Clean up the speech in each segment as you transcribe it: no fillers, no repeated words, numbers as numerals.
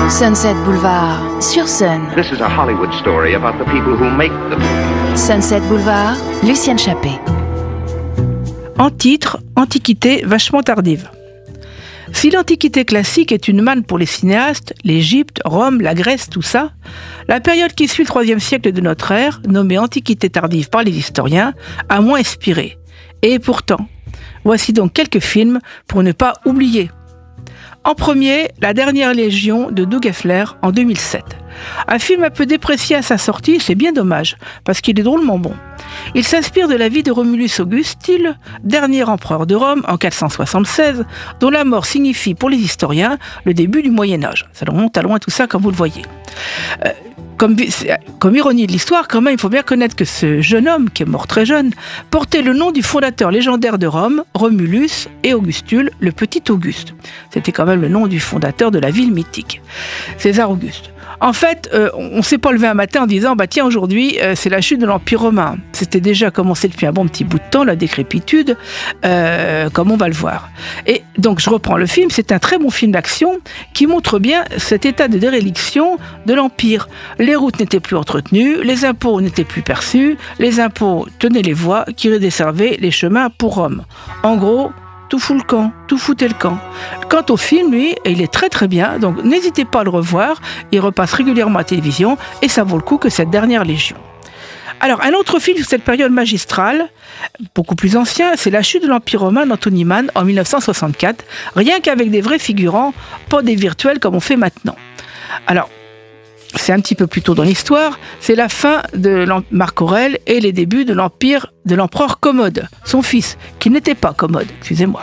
Sunset Boulevard, sur Sun. This is a Hollywood story about the people who make them. Sunset Boulevard, Lucienne Chappé. En titre, Antiquité vachement tardive. Si l'Antiquité classique est une manne pour les cinéastes, l'Égypte, Rome, la Grèce, tout ça, la période qui suit le IIIe siècle de notre ère, nommée Antiquité tardive par les historiens, a moins inspiré. Et pourtant, voici donc quelques films pour ne pas oublier. En premier, La dernière légion de Doug Effler en 2007. Un film un peu déprécié à sa sortie, c'est bien dommage, parce qu'il est drôlement bon. Il s'inspire de la vie de Romulus Augustule, dernier empereur de Rome en 476, dont la mort signifie pour les historiens le début du Moyen-Âge. Ça remonte à loin tout ça, comme vous le voyez. Comme ironie de l'histoire, quand même, il faut bien connaître que ce jeune homme, qui est mort très jeune, portait le nom du fondateur légendaire de Rome, Romulus, et Augustule, le petit Auguste. C'était quand même le nom du fondateur de la ville mythique, César Auguste. En fait, on ne s'est pas levé un matin en disant « tiens, aujourd'hui, c'est la chute de l'Empire romain ». C'était déjà commencé depuis un bon petit bout de temps, la décrépitude, comme on va le voir. Et donc, je reprends le film, c'est un très bon film d'action qui montre bien cet état de déréliction de l'Empire. Les routes n'étaient plus entretenues, les impôts n'étaient plus perçus, les impôts tenaient les voies qui redesservaient les chemins pour Rome. En gros, tout fout le camp, tout foutait le camp. Quant au film, lui, il est très très bien, donc n'hésitez pas à le revoir, il repasse régulièrement à la télévision et ça vaut le coup que cette dernière légion. Alors, un autre film de cette période magistrale, beaucoup plus ancien, c'est La chute de l'Empire romain d'Anthony Mann en 1964, rien qu'avec des vrais figurants, pas des virtuels comme on fait maintenant. Alors, c'est un petit peu plus tôt dans l'histoire, c'est la fin de Marc Aurèle et les débuts de l'empire de l'empereur Commode, son fils, qui n'était pas Commode, excusez-moi.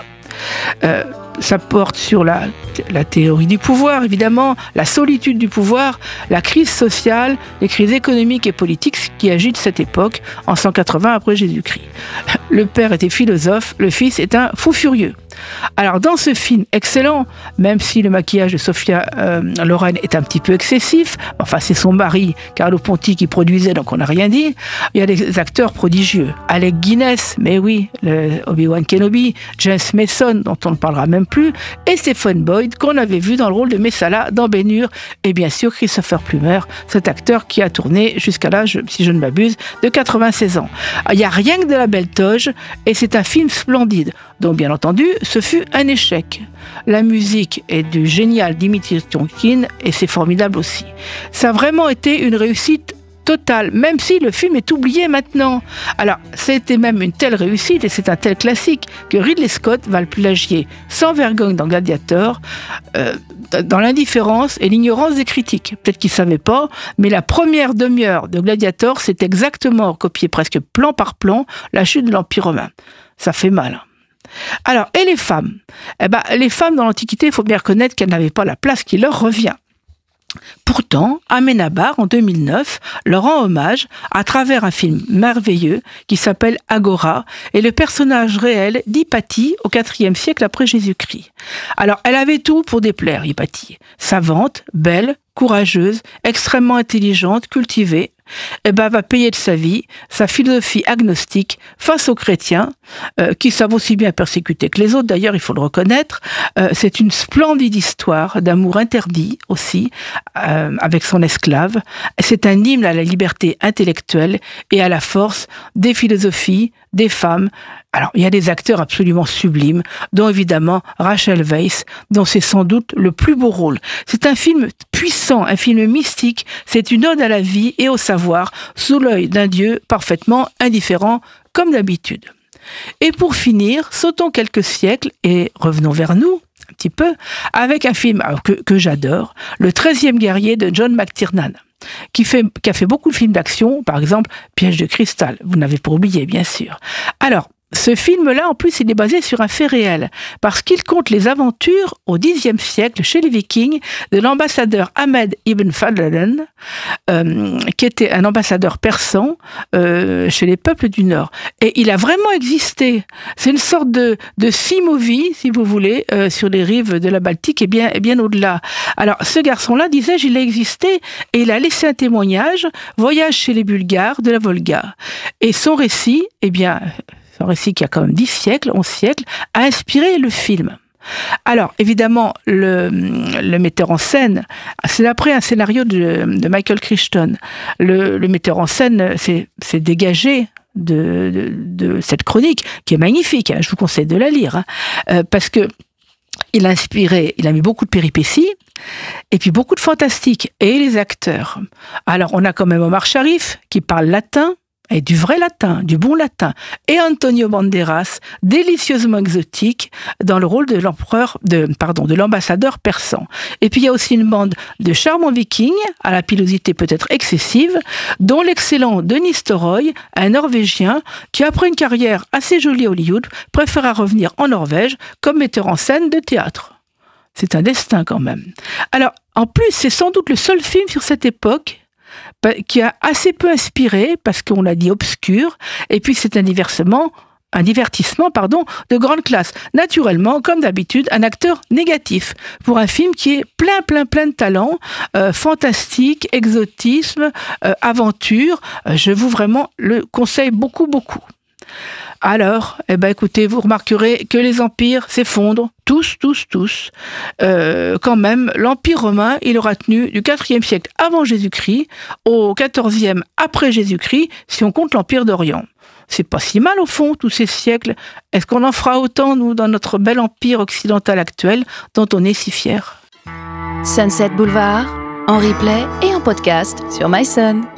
Ça porte sur la théorie du pouvoir, évidemment, la solitude du pouvoir, la crise sociale, les crises économiques et politiques qui agitent cette époque, en 180 après Jésus-Christ. Le père était philosophe, le fils est un fou furieux. Alors dans ce film excellent, même si le maquillage de Sophia Loren est un petit peu excessif, enfin c'est son mari Carlo Ponti qui produisait, donc on n'a rien dit, il y a des acteurs prodigieux. Alec Guinness, mais oui, le Obi-Wan Kenobi, James Mason, dont on ne parlera même plus, et Stephen Boyd, qu'on avait vu dans le rôle de Messala dans Ben-Hur, et bien sûr Christopher Plummer, cet acteur qui a tourné jusqu'à l'âge, si je ne m'abuse, de 96 ans. Il n'y a rien que de la belle toge, et c'est un film splendide. Donc bien entendu, ce fut un échec. La musique est du génial Dimitri Tiomkin et c'est formidable aussi. Ça a vraiment été une réussite totale, même si le film est oublié maintenant. Alors, c'était même une telle réussite et c'est un tel classique que Ridley Scott va le plagier sans vergogne dans Gladiator, dans l'indifférence et l'ignorance des critiques. Peut-être qu'ils ne savaient pas, mais la première demi-heure de Gladiator, c'est exactement copié presque plan par plan la chute de l'Empire romain. Ça fait mal. Alors, et les femmes ? Les femmes dans l'Antiquité, il faut bien reconnaître qu'elles n'avaient pas la place qui leur revient. Pourtant, Amenabar, en 2009, leur rend hommage à travers un film merveilleux qui s'appelle Agora et le personnage réel d'Hypatie au IVe siècle après Jésus-Christ. Alors, elle avait tout pour déplaire, Hypatie. Savante, belle, courageuse, extrêmement intelligente, cultivée, va payer de sa vie, sa philosophie agnostique face aux chrétiens, qui savent aussi bien persécuter que les autres, d'ailleurs il faut le reconnaître. C'est une splendide histoire d'amour interdit aussi, avec son esclave. C'est un hymne à la liberté intellectuelle et à la force des philosophies, des femmes. Alors, il y a des acteurs absolument sublimes, dont évidemment Rachel Weisz, dont c'est sans doute le plus beau rôle. C'est un film puissant, un film mystique, c'est une ode à la vie et au savoir, sous l'œil d'un Dieu parfaitement indifférent, comme d'habitude. Et pour finir, sautons quelques siècles et revenons vers nous, un petit peu, avec un film que j'adore, Le 13e guerrier de John McTiernan, qui a fait beaucoup de films d'action, par exemple Piège de cristal, vous n'avez pas oublié bien sûr. Alors, ce film-là, en plus, il est basé sur un fait réel, parce qu'il compte les aventures au Xe siècle, chez les Vikings, de l'ambassadeur Ahmed ibn Fadlan, qui était un ambassadeur persan chez les peuples du Nord. Et il a vraiment existé. C'est une sorte de sea-movie, si vous voulez, sur les rives de la Baltique et bien au-delà. Alors, ce garçon-là, disais-je, il a existé et il a laissé un témoignage, voyage chez les Bulgares de la Volga. Et son récit, son récit qui a quand même 10 siècles, 11 siècles, a inspiré le film. Alors, évidemment, le metteur en scène, c'est d'après un scénario de Michael Crichton. Le metteur en scène s'est dégagé de cette chronique, qui est magnifique, je vous conseille de la lire, parce que il a mis beaucoup de péripéties, et puis beaucoup de fantastique, et les acteurs. Alors, on a quand même Omar Sharif, qui parle latin, et du vrai latin, du bon latin, et Antonio Banderas, délicieusement exotique, dans le rôle de l'ambassadeur persan. Et puis il y a aussi une bande de charmants vikings, à la pilosité peut-être excessive, dont l'excellent Denis Storoy, un Norvégien, qui après une carrière assez jolie à Hollywood, préféra revenir en Norvège comme metteur en scène de théâtre. C'est un destin quand même. Alors, en plus, c'est sans doute le seul film sur cette époque qui a assez peu inspiré, parce qu'on l'a dit obscur, et puis c'est un divertissement de grande classe. Naturellement, comme d'habitude, un acteur négatif pour un film qui est plein de talent, fantastique, exotisme, aventure. Je vous vraiment le conseille beaucoup. Alors, écoutez, vous remarquerez que les empires s'effondrent, tous. Quand même, l'Empire romain, il aura tenu du 4e siècle avant Jésus-Christ au 14e après Jésus-Christ, si on compte l'Empire d'Orient. C'est pas si mal au fond, tous ces siècles. Est-ce qu'on en fera autant, nous, dans notre bel empire occidental actuel, dont on est si fiers? Sunset Boulevard, en replay et en podcast sur MySun.